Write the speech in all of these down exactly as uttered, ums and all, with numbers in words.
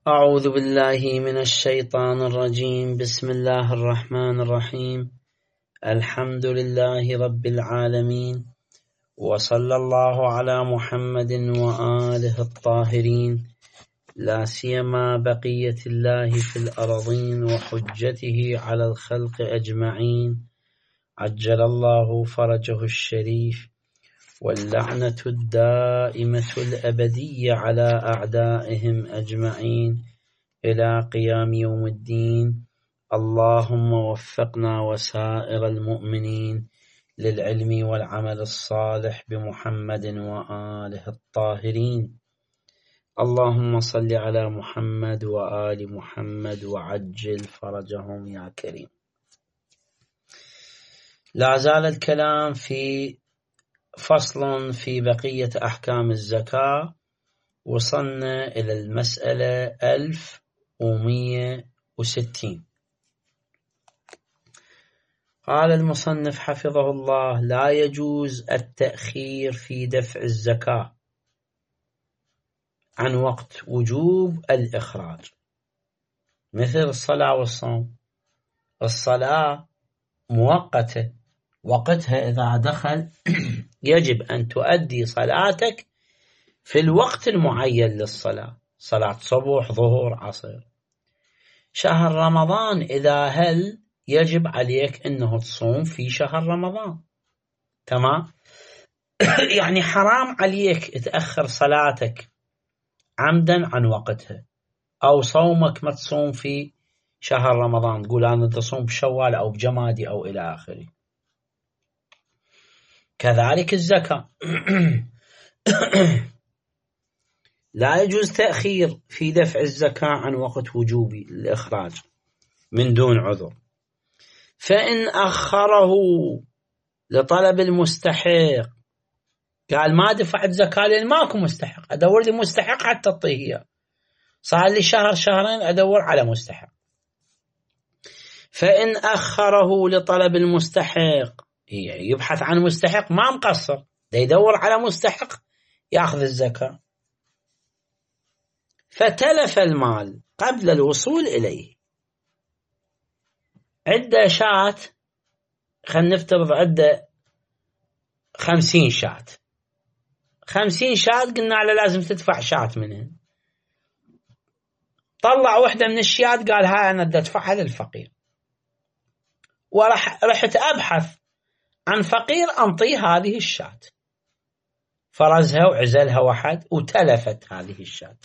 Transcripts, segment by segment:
أعوذ بالله من الشيطان الرجيم. بسم الله الرحمن الرحيم. الحمد لله رب العالمين، وصلى الله على محمد وآله الطاهرين، لا سيما بقية الله في الأرضين وحجته على الخلق أجمعين، عجل الله فرجه الشريف، واللعنة الدائمة الأبدية على أعدائهم أجمعين إلى قيام يوم الدين. اللهم وفقنا وسائر المؤمنين للعلم والعمل الصالح بمحمد وآله الطاهرين. اللهم صل على محمد وآل محمد وعجل فرجهم يا كريم. لا زال الكلام في فصل في بقية أحكام الزكاة. وصلنا إلى المسألة ألف ومئة وستين. قال المصنف حفظه الله: لا يجوز التأخير في دفع الزكاة عن وقت وجوب الإخراج، مثل الصلاة والصوم. الصلاة مؤقتة، وقتها إذا دخل يجب أن تؤدي صلاتك في الوقت المعين للصلاة، صلاة صبح ظهر عصر. شهر رمضان إذا هل يجب عليك أنه تصوم في شهر رمضان، تمام؟ يعني حرام عليك تأخر صلاتك عمدا عن وقتها، أو صومك ما تصوم في شهر رمضان، تقول أنا تصوم بشوال أو بجمادي أو إلى آخره. كذلك الزكاة لا يجوز تأخير في دفع الزكاة عن وقت وجوب الإخراج من دون عذر. فإن أخره لطلب المستحق، قال ما دفعت زكاة لأن ماكو مستحق، أدور لي مستحق حتى أعطيه، صار لي شهر شهرين أدور على مستحق. فإن أخره لطلب المستحق، يبحث عن مستحق ما مقصر، دا يدور على مستحق يأخذ الزكاة، فتلف المال قبل الوصول إليه. عدة شات، خلينا نفترض عدة خمسين شات، خمسين شات قلنا له لازم تدفع شات منهن. طلع واحدة من الشيات قال هاي أنا بدي أدفعها للفقير، ورح رحت أبحث عن فقير أنطيه هذه الشات، فرزها وعزلها واحد وتلفت هذه الشات.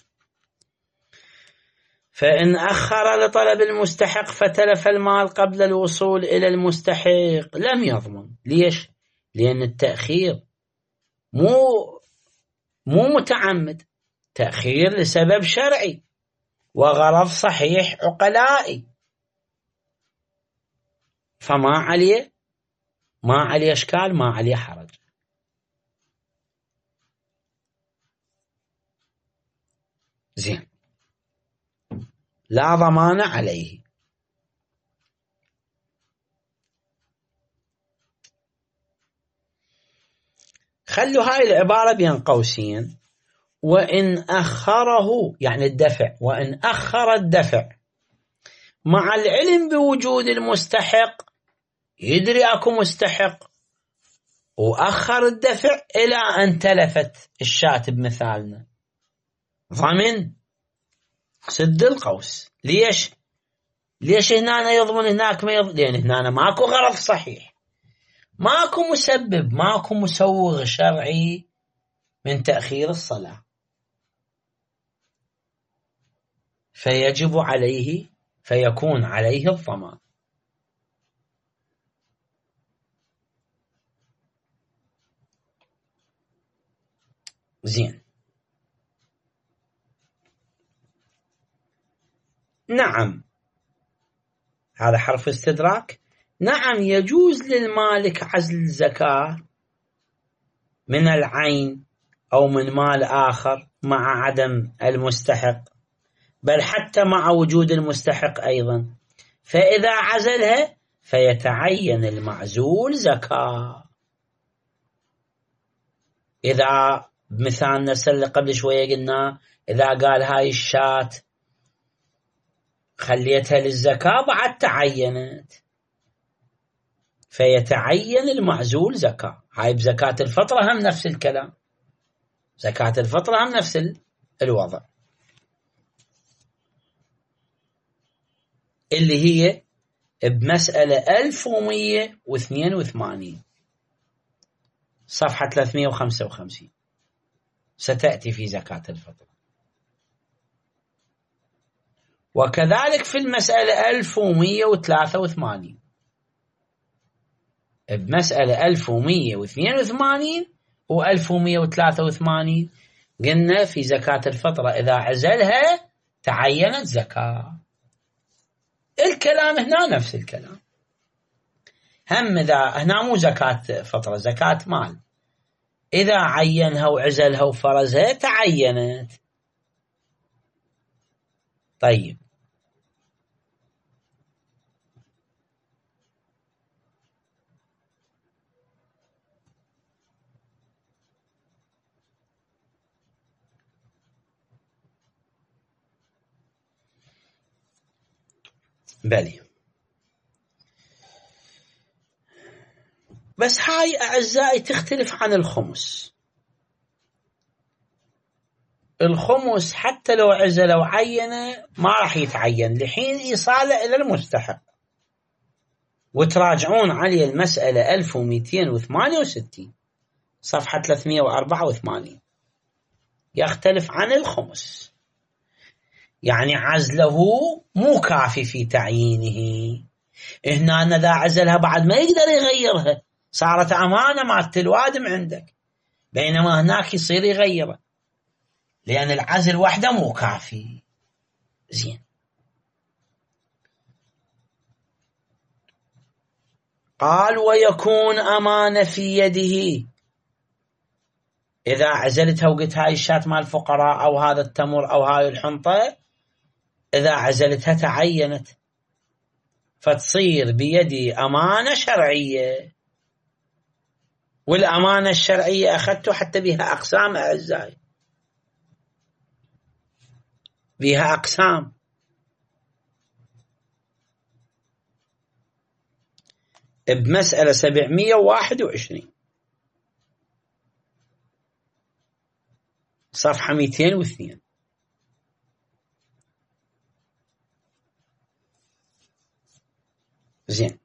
فإن أخر لطلب المستحق فتلف المال قبل الوصول إلى المستحق لم يضمن. ليش؟ لأن التأخير مو مو متعمد، تأخير لسبب شرعي وغرض صحيح عقلائي، فما عليه ما عليه إشكال، ما عليه حرج. زين، لا ضمان عليه. خلوا هاي العبارة بين قوسين: وإن أخره، يعني الدفع، وإن أخر الدفع مع العلم بوجود المستحق، يدري أكو مستحق وأخر الدفع إلى أن تلفت الشاة بمثالنا، ضمن سد القوس. ليش؟ ليش هنا يضمن هناك ما يضمن؟ لأن هنا ماكو غرض صحيح، ماكو مسبب، ماكو مسوغ شرعي من تأخير الصلاة، فيجب عليه، فيكون عليه الضمان. زين، نعم، هذا حرف استدراك. نعم، يجوز للمالك عزل الزكاة من العين أو من مال آخر مع عدم المستحق، بل حتى مع وجود المستحق أيضا. فإذا عزلها فيتعين المعزول زكاة. إذا مثال نسل قبل شوية قلنا إذا قال هاي الشات خليتها للزكاة بعد تعينت، فيتعين المعزول زكاة. هاي بزكاة الفطرة هم نفس الكلام، زكاة الفطرة هم نفس الوضع، اللي هي بمسألة ألف ومئة واثنين وثمانين صفحة ثلاثمئة وخمسة وخمسين ستأتي في زكاة الفطر. وكذلك في المسألة ألف ومئة وثلاثة وثمانين، بمسألة ألف ومئة واثنين وثمانين وألف ومئة وثلاثة وثمانين قلنا في زكاة الفطرة إذا عزلها تعينت زكاة. الكلام هنا نفس الكلام، هم إذا هنا مو زكاة فطرة، زكاة مال، إذا عينها وعزلها وفرزها تعينت. طيب بلي، بس هاي أعزائي تختلف عن الخمس. الخمس حتى لو عزل وعينه ما راح يتعين لحين إيصاله إلى المستحق. وتراجعون علي المسألة ألف ومئتين وثمانية وستين صفحة ثلاثمئة وأربعة وثمانين، يختلف عن الخمس، يعني عزله مو كافي في تعيينه. هنا إذا عزلها بعد ما يقدر يغيرها، صارت أمانة مالت الوادم عندك، بينما هناك يصير يغيره لأن العزل وحده مو كافي. زين، قال ويكون أمانة في يده. إذا عزلتها وقلت هاي الشاة مال الفقراء أو هذا التمر أو هاي الحنطة، إذا عزلتها تعينت، فتصير بيدي أمانة شرعية. والأمانة الشرعية أخذته حتى بها أقسام أعزائي، بها أقسام. بمسألة سبعمئة وواحد وعشرين صفحة مئتين واثنين. زين،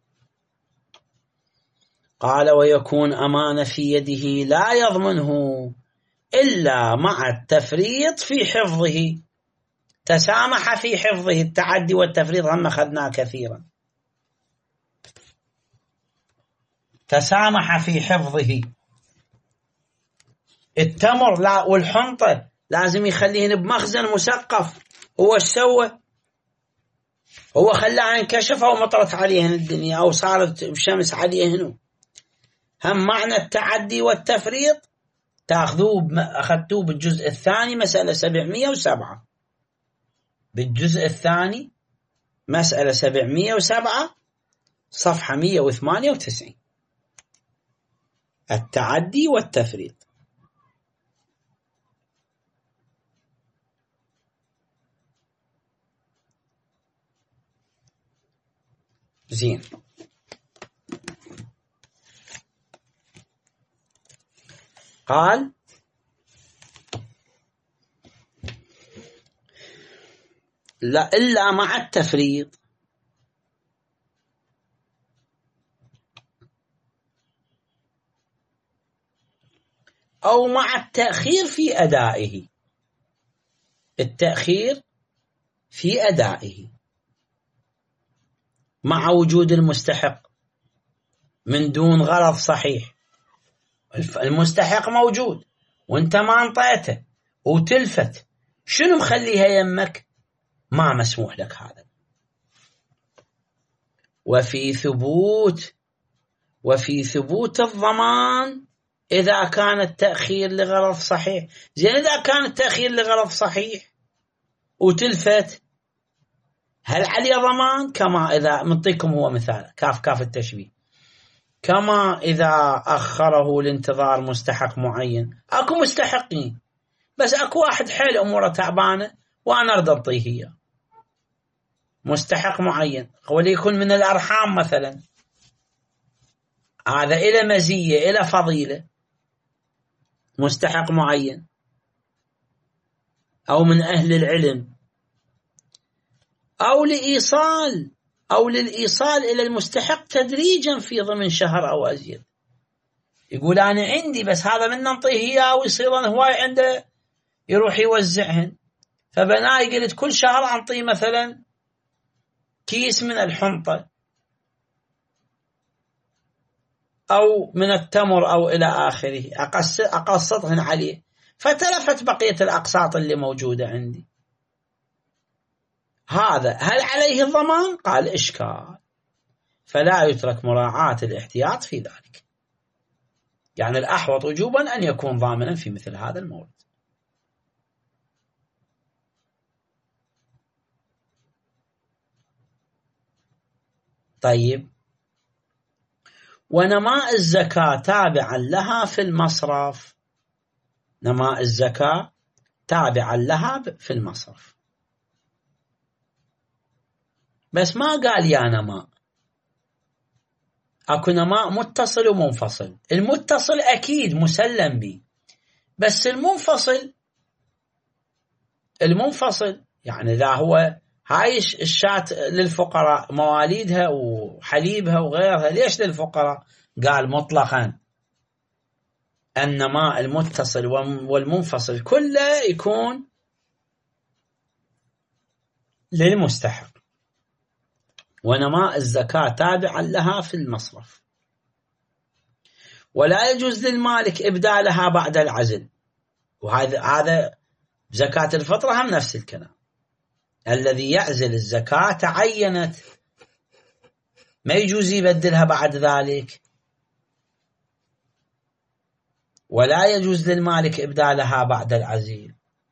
قال ويكون أمانة في يده لا يضمنه إلا مع التفريط في حفظه. تسامح في حفظه، التعدي والتفريط هم أخذناه كثيرا. تسامح في حفظه. التمر لا والحنطة لازم يخليهن بمخزن مسقف. هو ايش سوى؟ هو خلاها انكشفها ومطرت عليهن الدنيا أو صارت بشمس عليهن. هم معنى التعدي والتفريط تأخذوه أخذتوه بالجزء الثاني مسألة سبعمئة وسبعة، بالجزء الثاني مسألة سبعمئة وسبعة صفحة مئة وثمانية وتسعين، التعدي والتفريط. زين، قال لا إلا مع التفريط أو مع التأخير في أدائه. التأخير في أدائه مع وجود المستحق من دون غرض صحيح. المستحق موجود وانت ما انطيته وتلفت، شنو مخليها يمك؟ ما مسموح لك هذا. وفي ثبوت وفي ثبوت الضمان إذا كان التأخير لغرض صحيح. زين، إذا كان التأخير لغرض صحيح وتلفت، هل عليه ضمان؟ كما إذا منطيكم هو مثال كاف كاف التشبيه، كما إذا أخره لانتظار مستحق معين. أكو مستحقين بس أكو واحد حيل أموره تعبانة وأنا أرد أعطيه إياه، مستحق معين، وليكن من الأرحام مثلا، هذا إلى مزية إلى فضيلة، مستحق معين، أو من أهل العلم، أو لإيصال أو للإيصال إلى المستحق تدريجا في ضمن شهر أو أزيد. يقول أنا عندي بس هذا من ننطيه إياه ويصير هواي عنده يروح يوزعهن، فبناي قلت كل شهر أنطيه مثلا كيس من الحنطة أو من التمر أو إلى آخره، أقسطهن عليه، فتلفت بقية الأقساط اللي موجودة عندي. هذا هل عليه الضمان؟ قال إشكال، فلا يترك مراعاة الاحتياط في ذلك، يعني الأحوط وجوبا أن يكون ضامنا في مثل هذا المورد. طيب، ونماء الزكاة تابعا لها في المصرف، نماء الزكاة تابعا لها في المصرف، بس ما قال يا نماء، أكو نماء متصل ومنفصل. المتصل أكيد مسلم به، بس المنفصل المنفصل يعني إذا هو هاي الشاة للفقراء مواليدها وحليبها وغيرها، ليش للفقراء؟ قال مطلقا النماء المتصل والمنفصل كله يكون للمستحق، ونماء الزكاة تابعا لها في المصرف، ولا يجوز للمالك إبدالها بعد العزل. وهذا هذا زكاة الفطرة هم نفس الكلام، الذي يعزل الزكاة تعينت، ما يجوز يبدلها بعد ذلك، ولا يجوز للمالك إبدالها بعد العزيل.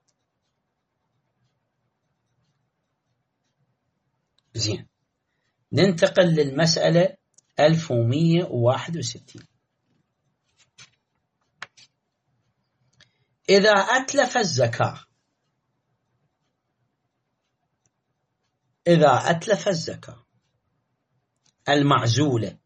زين، ننتقل للمسألة ألف ومئة وواحد وستين. إذا أتلف الزكاة إذا أتلف الزكاة المعزولة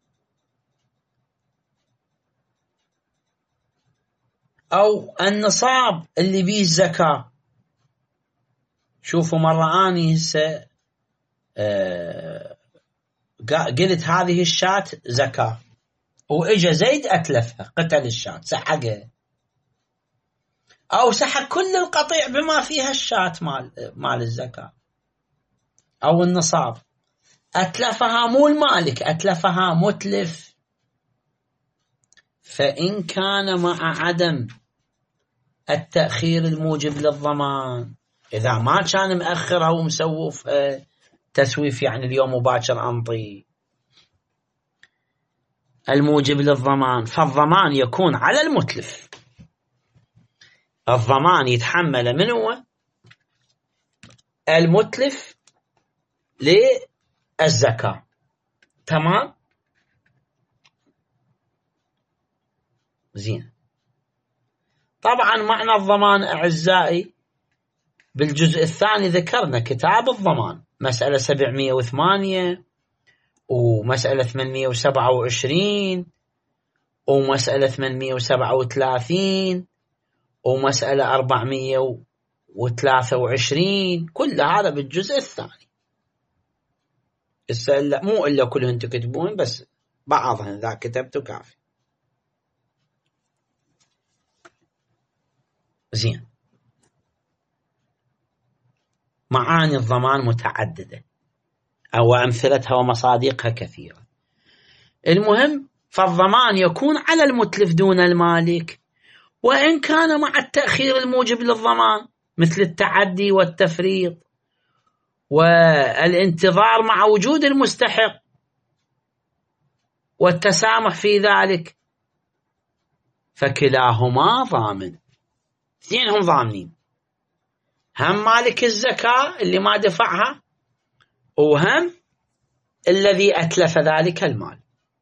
أو النصاب اللي بيه الزكاة، شوفوا مرة أني هسه آه قلت هذه الشاة زكاة وإجا زيد أتلفها، قتل الشاة سحقها، أو سحق كل القطيع بما فيها الشاة مال, مال الزكاة أو النصاب، أتلفها مو المالك، أتلفها متلف. فإن كان مع عدم التأخير الموجب للضمان، إذا ما كان مأخرها ومسوف تسويف يعني اليوم مباشر أنطي الموجب للضمان، فالضمان يكون على المتلف، الضمان يتحمل من هو؟ المتلف للزكاة. تمام؟ زين. طبعا معنى الضمان أعزائي بالجزء الثاني ذكرنا كتاب الضمان، مسألة سبعمئة وثمانية ومسألة ثمانمئة وسبعة وعشرين ومسألة ثمانمئة وسبعة وثلاثين ومسألة أربعمئة وثلاثة وعشرين، كل هذا بالجزء الثاني. إلا مو إلا كلهم تكتبون، بس بعضهم ذا كتبته كافي. زين، معاني الضمان متعددة أو أمثلتها ومصادقها كثيرة. المهم فالضمان يكون على المتلف دون المالك، وإن كان مع التأخير الموجب للضمان مثل التعدي والتفريط والانتظار مع وجود المستحق والتسامح في ذلك، فكلاهما ضامن. اثنينهم ضامنين، هم مالك الزكاة اللي ما دفعها، وهم الذي أتلف ذلك المال.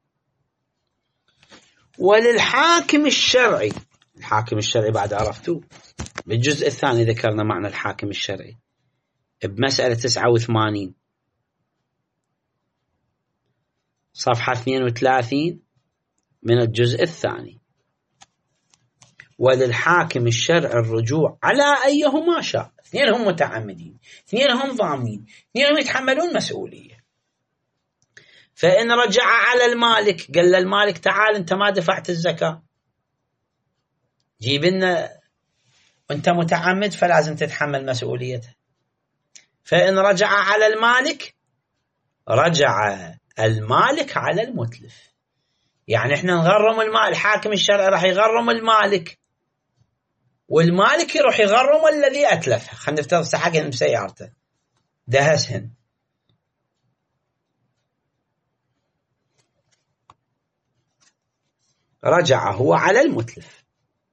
وللحاكم الشرعي، الحاكم الشرعي بعد عرفتوه بالجزء الثاني ذكرنا معنى الحاكم الشرعي بمسألة تسعة وثمانين، صفحة اثنين وثلاثين من الجزء الثاني. وللحاكم الشرع الرجوع على أيهما شاء. اثنينهم متعمدين، اثنينهم ضامنين، اثنينهم يتحملون مسؤولية. فإن رجع على المالك، قال للمالك تعال أنت ما دفعت الزكاة، جيب لنا، وأنت متعمد فلازم تتحمل مسؤوليته. فإن رجع على المالك رجع المالك على المتلف. يعني احنا نغرم المال، الحاكم الشرعي راح يغرم المالك، والمالك يروح يغرم الذي أتلفه. خلينا نفترض سحقهن بسيارته دهسهن، رجع هو على المتلف.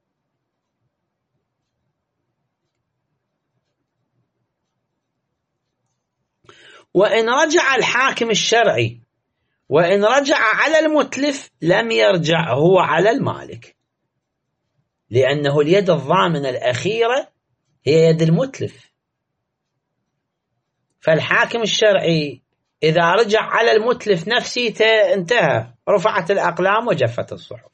وإن رجع الحاكم الشرعي وإن رجع على المتلف لم يرجع هو على المالك، لأنه اليد الضامنة الأخيرة هي يد المتلف. فالحاكم الشرعي إذا رجع على المتلف نفسه انتهى، رفعت الأقلام وجفت الصحف.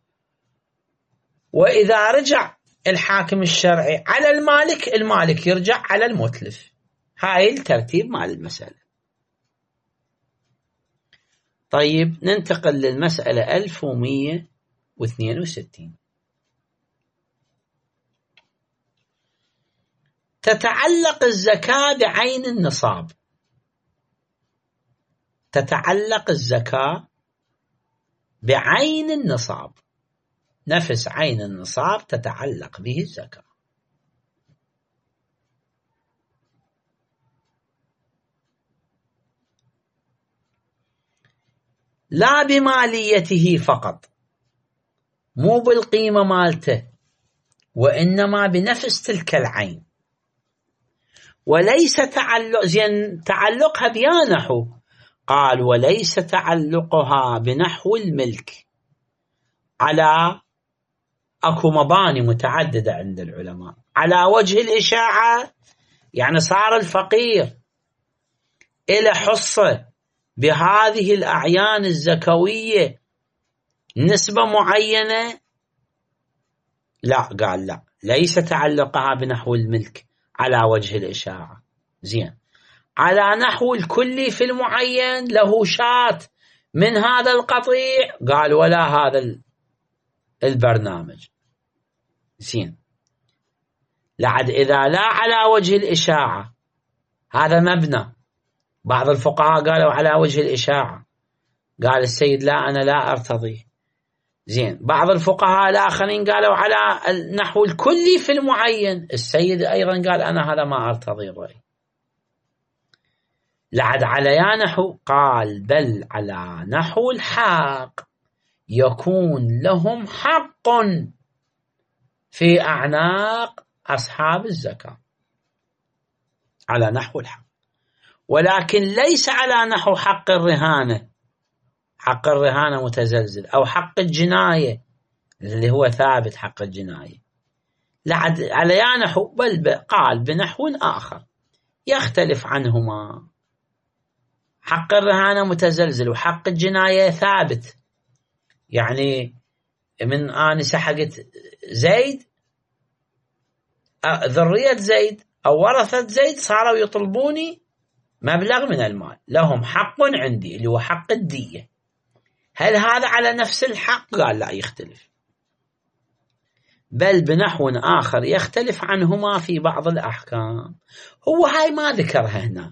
وإذا رجع الحاكم الشرعي على المالك، المالك يرجع على المتلف. هاي الترتيب مال المسألة. طيب ننتقل للمسألة ألف ومئة واثنين وستين. تتعلق الزكاة بعين النصاب. تتعلق الزكاة بعين النصاب، نفس عين النصاب تتعلق به الزكاة. لا بماليته فقط، مو بالقيمة مالته، وإنما بنفس تلك العين. وليس تعلق زين تعلقها بيا نحو، قال وليس تعلقها بنحو الملك على، أكو مباني متعددة عند العلماء، على وجه الإشاعة. يعني صار الفقير إلى حصة بهذه الأعيان الزكوية نسبة معينة، لا، قال لا، ليس تعلقها بنحو الملك على وجه الإشاعة. زين، على نحو الكلي في المعين، له شات من هذا القطيع، قال ولا هذا البرنامج. زين، لعد إذا لا على وجه الإشاعة، هذا مبنى، بعض الفقهاء قالوا على وجه الإشاعة، قال السيد لا أنا لا أرتضي. زين، بعض الفقهاء الآخرين قالوا على النحو الكلي في المعين، السيد أيضا قال أنا هذا ما أرتضي الرأي. لعد على يا نحو، قال بل على نحو الحق، يكون لهم حق في أعناق أصحاب الزكاة على نحو الحق، ولكن ليس على نحو حق الرهانة. حق الرهانة متزلزل، أو حق الجناية اللي هو ثابت حق الجناية. لعد على يا نحو، بل قال بنحو آخر يختلف عنهما. حق الرهانة متزلزل وحق الجناية ثابت. يعني من أنا سحقت زيد، ذرية زيد أو ورثة زيد صاروا يطلبوني مبلغ من المال، لهم حق عندي اللي هو حق الدية. هل هذا على نفس الحق؟ قال لا، يختلف، بل بنحو آخر يختلف عنهما في بعض الأحكام. هو هاي ما ذكرها هنا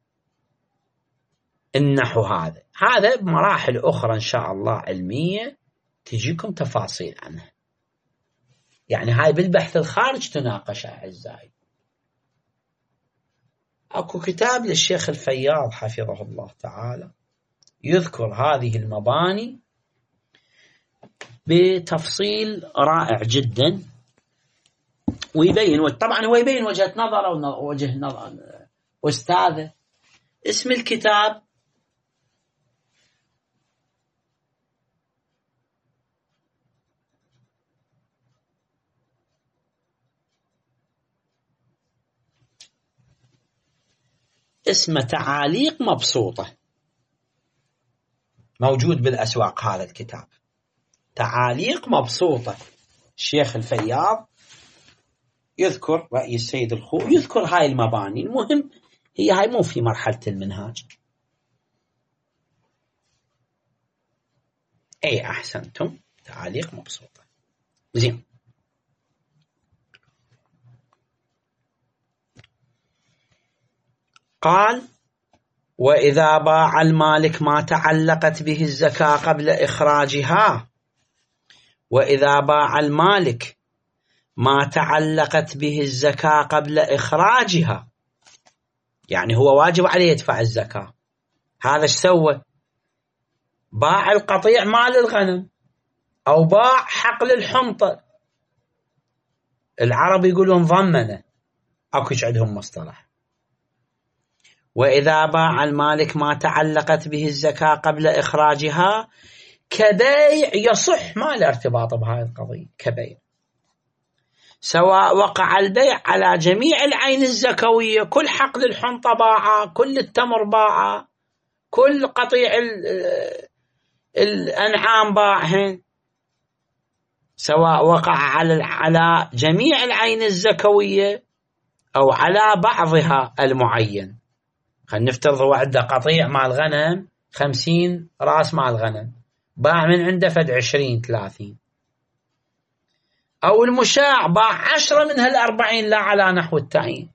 النحو هذا، هذا بمراحل أخرى إن شاء الله علمية تجيكم تفاصيل عنها. يعني هاي بالبحث الخارج تناقش أعزائي. أكو كتاب للشيخ الفياض حفظه الله تعالى يذكر هذه المباني بتفصيل رائع جدا، ويبين، طبعا هو يبين وجهة نظر أو وجه نظر أستاذه. اسم الكتاب اسمه تعاليق مبسوطة. موجود بالأسواق هذا الكتاب، تعاليق مبسوطة. الشيخ الفياض يذكر رأي السيد الخوئي، يذكر هاي المباني. المهم هي هاي مو في مرحلة المنهاج. أي أحسنتم، تعاليق مبسوطة. زين، قال: وإذا باع المالك ما تعلقت به الزكاة قبل إخراجها، وإذا باع المالك ما تعلقت به الزكاة قبل إخراجها، يعني هو واجب عليه يدفع الزكاة. هذا ايش سوى؟ باع القطيع مال الغنم أو باع حقل الحنطة. العرب يقولون ضمنه، أكوش عندهم مصطلح. وإذا باع المالك ما تعلقت به الزكاة قبل إخراجها كبيع، يصح، ما له ارتباط بهذه القضية، كبيع، سواء وقع البيع على جميع العين الزكوية، كل حقل الحنطة باعه، كل التمر باعه، كل قطيع الأنعام باعهن، سواء وقع على على جميع العين الزكوية أو على بعضها المعين. خلينا نفترض هو عنده قطيع مع الغنم، خمسين راس مع الغنم، باع من عنده فد عشرين ثلاثين، أو المشاع باع عشرة من هالأربعين لا على نحو التعيين.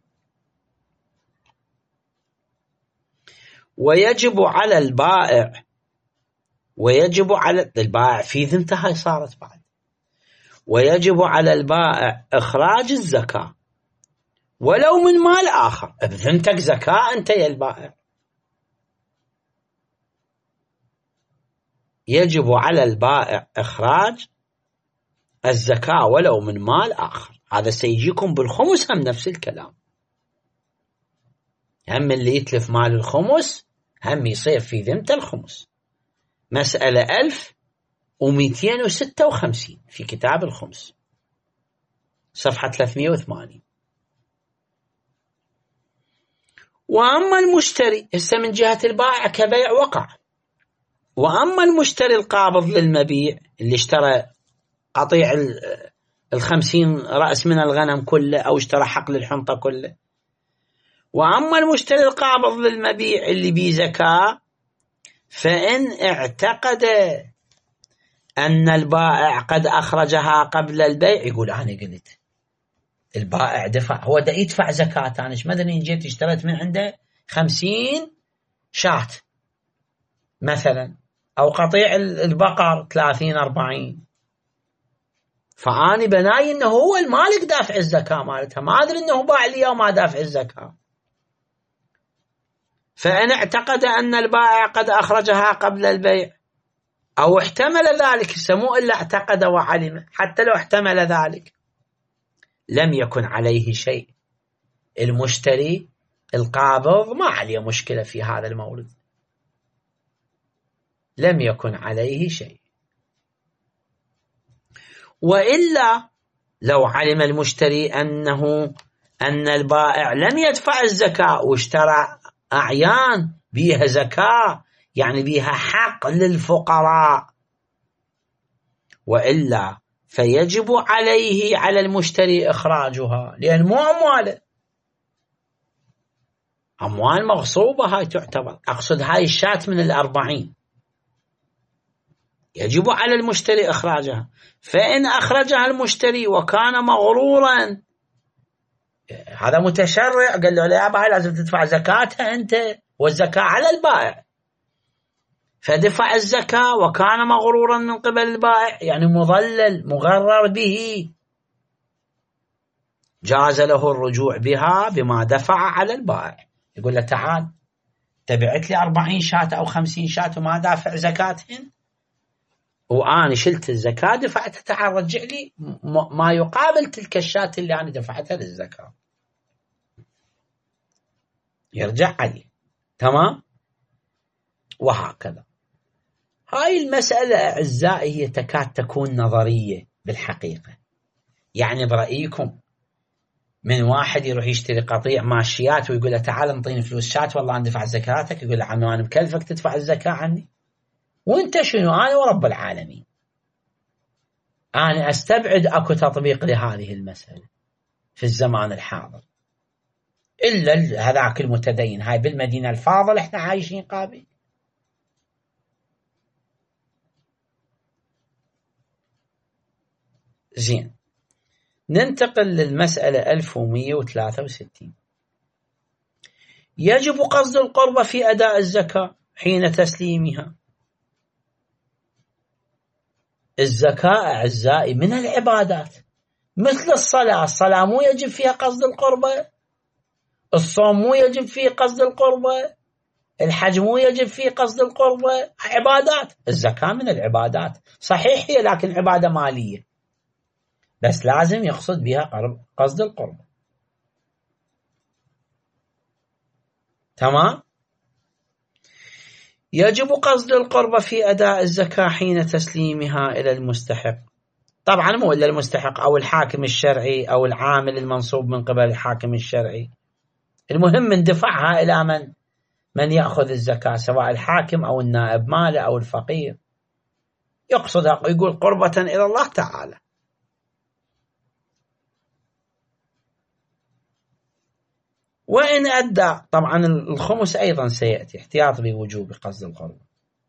ويجب على البائع ويجب على البائع في ذمته، هاي صارت بعد، ويجب على البائع إخراج الزكاة ولو من مال آخر. بذمتك زكاة أنت يا البائع، يجب على البائع إخراج الزكاة ولو من مال آخر. هذا سيجيكم بالخمس هم نفس الكلام، هم اللي يتلف مال الخمس هم يصير في ذمته الخمس. مسألة ألف ومئتين وستة وخمسين في كتاب الخمس، صفحة ثلاثمئة وثمانين. وأما المشتري، هسه من جهة البائع كبيع وقع، وأما المشتري القابض للمبيع اللي اشترى قطيع الخمسين رأس من الغنم كله أو اشترى حقل الحنطة كله، وأما المشتري القابض للمبيع اللي بيه زكاة، فإن اعتقد أن البائع قد أخرجها قبل البيع، يقول أنا قلت البائع دفع، هو دا يدفع زكاة، أنا ايش مدري جيت اشتريت من عنده خمسين شات مثلا، أو قطيع البقر ثلاثين أربعين، فأني بناي إنه هو المالك دافع الزكاة مالتها، ما أدري إنه باع لي وما دافع الزكاة. فإن اعتقد أن البائع قد أخرجها قبل البيع أو احتمل ذلك، سمو إلا اعتقد وعلم، حتى لو احتمل ذلك لم يكن عليه شيء. المشتري القابض ما عليه مشكلة في هذا المورد، لم يكن عليه شيء. وإلا لو علم المشتري أنه أن البائع لم يدفع الزكاة واشترى أعيان بيها زكاة، يعني بيها حق للفقراء، وإلا فيجب عليه على المشتري إخراجها، لأن مو أمواله، أموال مغصوبة هاي تعتبر، أقصد هاي الشات من الأربعين، يجب على المشتري إخراجها. فإن أخرجها المشتري وكان مغرورا، هذا متشرع، قال له لا يابا لازم تدفع زكاتها أنت، والزكاة على البائع، فدفع الزكاة وكان مغرورا من قبل البائع، يعني مضلل مغرر به، جاز له الرجوع بها بما دفع على البائع. يقول له تعال تبعت لي أربعين شاة أو خمسين شاة وما دافع زكاتهن، وأنا شلت الزكاة دفعتها، تعال رجع لي ما يقابل تلك الشاة اللي أنا دفعتها للزكاة، يرجع عليه. تمام؟ وهكذا. هاي المسألة أعزائي هي تكاد تكون نظرية بالحقيقة، يعني برأيكم من واحد يروح يشتري قطيع ماشيات ويقول له تعال انطيني فلوس شات والله أنا دفع زكاتك، يقول له عمي أنا مكلفك تدفع الزكاة عني، وانت شنو؟ أنا ورب العالمين. أنا أستبعد أكو تطبيق لهذه المسألة في الزمان الحاضر إلا هذاك المتدين. هاي بالمدينة الفاضل احنا عايشين قابل. زين، ننتقل للمسألة ألف ومئة وثلاثة وستين. يجب قصد القربة في أداء الزكاة حين تسليمها. الزكاة أعزائي من العبادات مثل الصلاة. الصلاة مو يجب فيها قصد القربة، الصوم مو يجب فيه قصد القربة، الحج مو يجب فيه قصد القربة، عبادات. الزكاة من العبادات، صحيح هي لكن عبادة مالية، بس لازم يقصد بها قصد القربة. تمام. يجب قصد القربة في أداء الزكاة حين تسليمها إلى المستحق. طبعا مو إلا المستحق أو الحاكم الشرعي أو العامل المنصوب من قبل الحاكم الشرعي. المهم من دفعها إلى من من يأخذ الزكاة، سواء الحاكم أو النائب ماله أو الفقير. يقصدها يقول قربة إلى الله تعالى. وإن أدى، طبعا الخمس أيضا سيأتي احتياط بوجوب قصد القربة.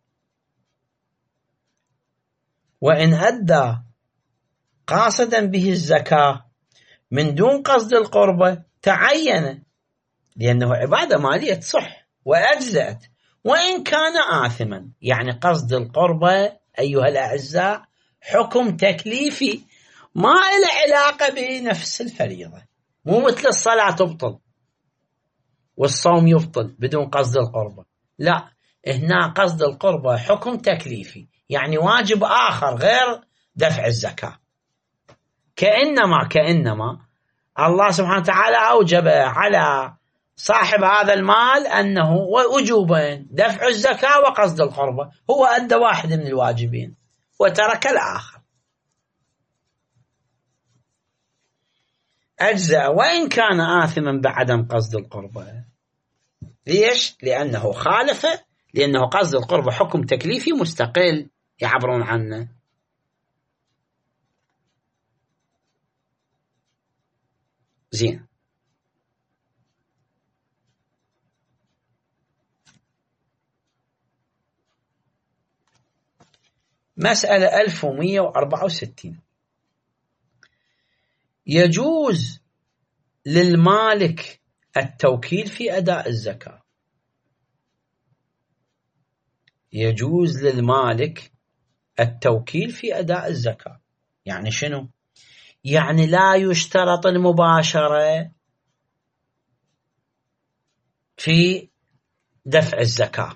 وإن أدى قاصدا به الزكاة من دون قصد القربة تعين، لأنه عبادة مالية تصح وأجزأت وإن كان آثما. يعني قصد القربة أيها الأعزاء حكم تكليفي ما له علاقة بنفس الفريضة، مو مثل الصلاة تبطل والصوم يبطل بدون قصد القربة، لا، هنا قصد القربة حكم تكليفي، يعني واجب آخر غير دفع الزكاة. كأنما كأنما الله سبحانه وتعالى أوجب على صاحب هذا المال أنه وجوبين دفع الزكاة وقصد القربة، هو أدى واحد من الواجبين وترك الآخر، أجزأ وإن كان آثما بعدم قصد القربة. ليش؟ لأنه خالف، لأنه قصد القربة حكم تكليفي مستقل يعبرون عنه. زين، مسألة ألف ومئة وأربعة وستين. يجوز للمالك التوكيل في أداء الزكاة. يجوز للمالك التوكيل في أداء الزكاة. يعني شنو؟ يعني لا يشترط المباشرة في دفع الزكاة.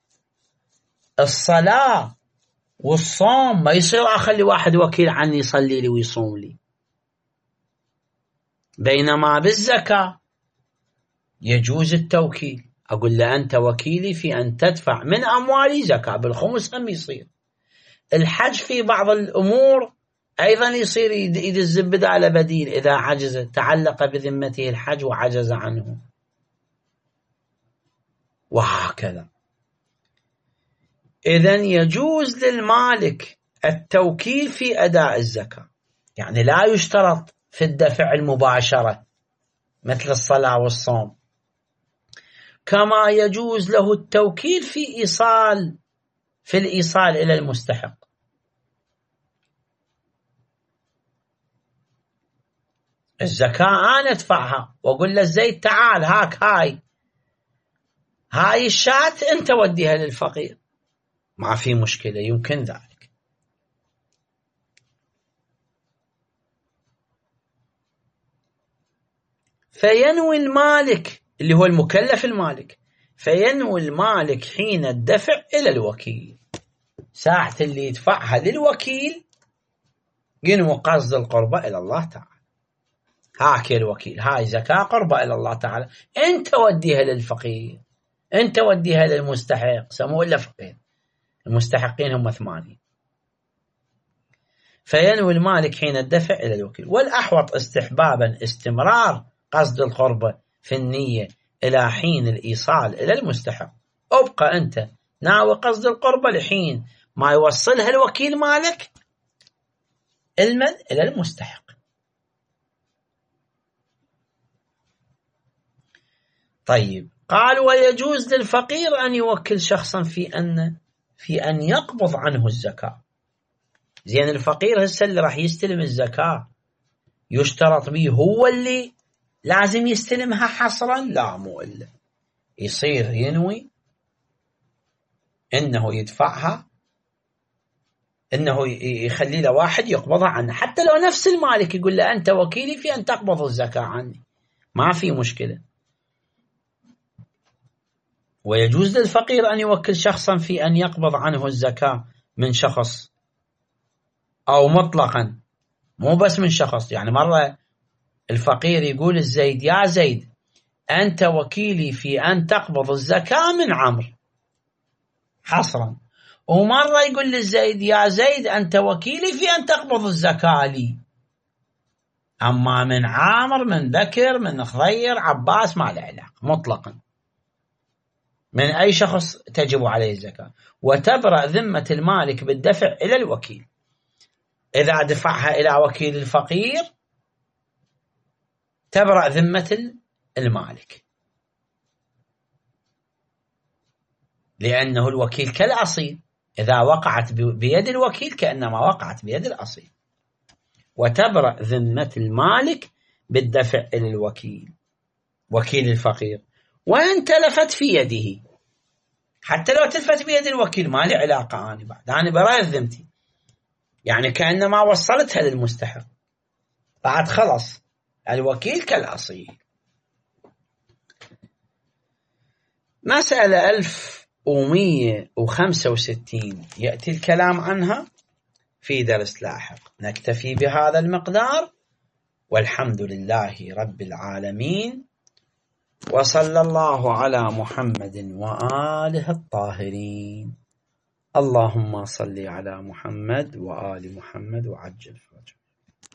الصلاة والصوم ما يصير أخلي واحد وكيل عني يصلي لي ويصوم لي، بينما بالزكاة يجوز التوكيل. أقول له أنت وكيلي في أن تدفع من أموالي زكاة، بالخمس هم يصير. الحج في بعض الأمور أيضا يصير يدز بدال بديل إذا عجز، تعلق بذمته الحج وعجز عنه، وهكذا. إذن يجوز للمالك التوكيل في أداء الزكاة، يعني لا يشترط في الدفع المباشرة مثل الصلاة والصوم، كما يجوز له التوكيل في إيصال في الإيصال إلى المستحق. الزكاة أنا أدفعها وأقول له زيد تعال هاك هاي هاي الشاة أنت وديها للفقير، ما في مشكلة، يمكن ذلك. فينوي المالك اللي هو المكلف المالك، فينوي المالك حين الدفع إلى الوكيل، ساعة اللي يدفعها للوكيل ينوي قصد القربة إلى الله تعالى. هاك الوكيل، هاي زكاة قربة إلى الله تعالى، أنت وديها للفقير، أنت وديها للمستحق، سموه إلا فقير، المستحقين هم ثمانية. فينوي المالك حين الدفع إلى الوكيل. والأحوط استحبابا استمرار قصد القربة في النية إلى حين الإيصال إلى المستحق. أبقى أنت ناوي قصد القربة لحين ما يوصلها الوكيل مالك المن إلى المستحق. طيب قال ويجوز للفقير أن يوكل شخصا في أن في أن يقبض عنه الزكاة. زين الفقير هسه اللي راح يستلم الزكاة يشترط به هو اللي لازم يستلمها حصرا؟ لا، مو إلا يصير ينوي إنه يدفعها، إنه يخلي له واحد يقبضها عنه، حتى لو نفس المالك يقول له أنت وكيلي في أن تقبض الزكاة عني، ما في مشكلة. ويجوز للفقير أن يوكل شخصا في أن يقبض عنه الزكاة من شخص، أو مطلقا مو بس من شخص. يعني مرة الفقير يقول الزيد يا زيد أنت وكيلي في أن تقبض الزكاة من عمرو حصرا، ومرة يقول للزيد يا زيد أنت وكيلي في أن تقبض الزكاة لي. أما من عامر، من بكر، من خضير، عباس ما له علاقة مطلقا، من أي شخص تجب عليه الزكاة. وتبرأ ذمة المالك بالدفع إلى الوكيل. إذا دفعها إلى وكيل الفقير تبرأ ذمة المالك، لأنه الوكيل كالأصيل، إذا وقعت بيد الوكيل كأنما وقعت بيد الأصيل. وتبرأ ذمة المالك بالدفع إلى الوكيل وكيل الفقير وإن تلفت في يده. حتى لو تلفت بيد الوكيل ما لي علاقة، أنا بعد أنا براء ذمتي، يعني كأنما وصلتها للمستحق بعد خلص الوكيل كالأصيل. مسألة ألف ومئة وخمسة وستين يأتي الكلام عنها في درس لاحق. نكتفي بهذا المقدار، والحمد لله رب العالمين، وصلى الله على محمد وآله الطاهرين. اللهم صل على محمد وآل محمد وعجل فرجه.